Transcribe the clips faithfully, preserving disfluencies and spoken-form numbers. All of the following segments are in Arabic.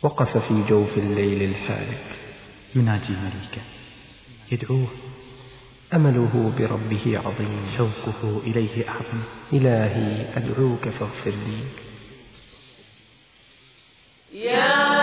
وقف في جوف الليل الحالك يناجي مليكا يدعوه، أمله بربه عظيم، شوقه إليه أعظم. إلهي أدعوك فاغفر لي. يا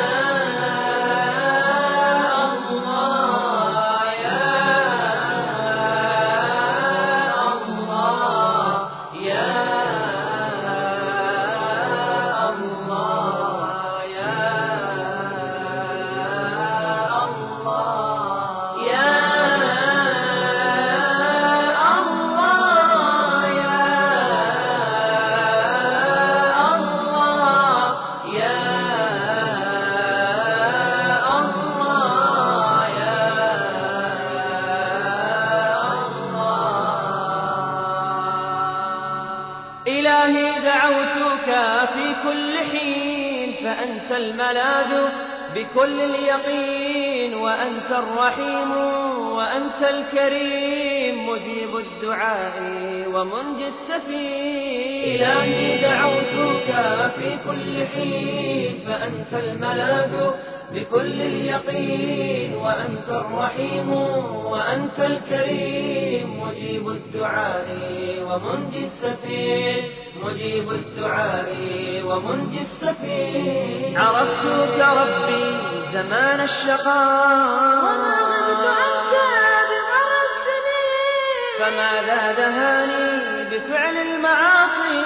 إلهي دعوتك في كل حين فأنت الملاذ بكل اليقين، وأنت الرحيم وأنت الكريم مجيب الدعاء ومنجي السفين. إلهي دعوتك في كل حين فأنت الملاذ بكل اليقين، وأنت الرحيم وأنت الكريم مجيب الدعاء ومنجي السفين، مجيب الدعاء ومنجي السفين. عرفتك ربي زمان الشقاء وما غبت عنك بمر السنين، فماذا دهاني بفعل المعاصي،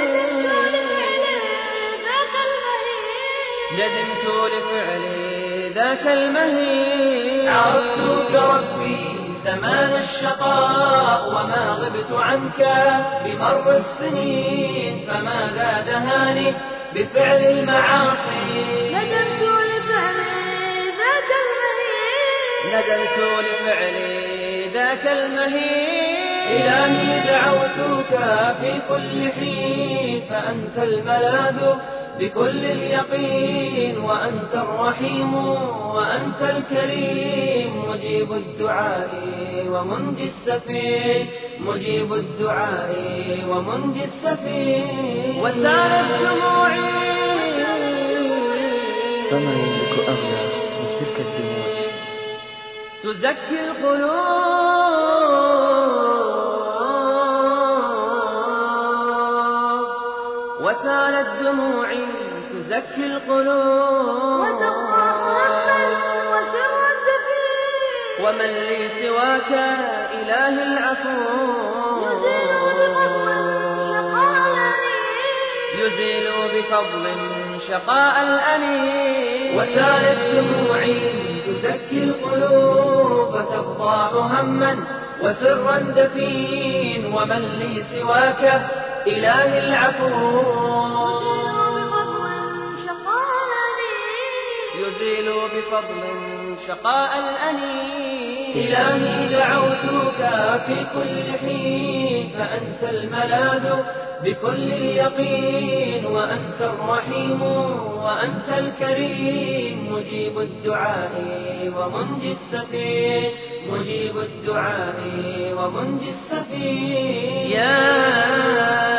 ندمت لفعل ذاك المهين. عرفتك ربي زمان الشقاء وما غبت عنك بمر السنين، فماذا دهاني بفعل المعاصي، ندمت لفعل ذاك المهين، ندمت لفعل ذاك المهين. إلهي دعوتك في كل حين فأنت الملاذ بكل اليقين، وأنت الرحيم وأنت الكريم مجيب الدعاء ومنجي السفين، مجيب الدعاء ومنجي السفين. وسالت دموعي فما يملك أغلى من تلك الدموع، تزكي القلوب وسالت دموعي تزكي القلوب، وتقطع هما وسر الدفين، ومن لي سواك إله العفو، يزيل بفضل شقاء الأنين، يزيل بفضل شقاء الأنين. وسالت دموعي تزكي القلوب وتفضح هما وسرا دفين، ومن لي سواك إله العفو، يزيل بفضل شقاء الأنين. إلهي دعوتك في كل حين فأنت الملاذ بكل اليقين، وأنت الرحيم وأنت الكريم مجيب الدعاء ومنجي السفين، مجيب الدعاء ومنجي السفين. يا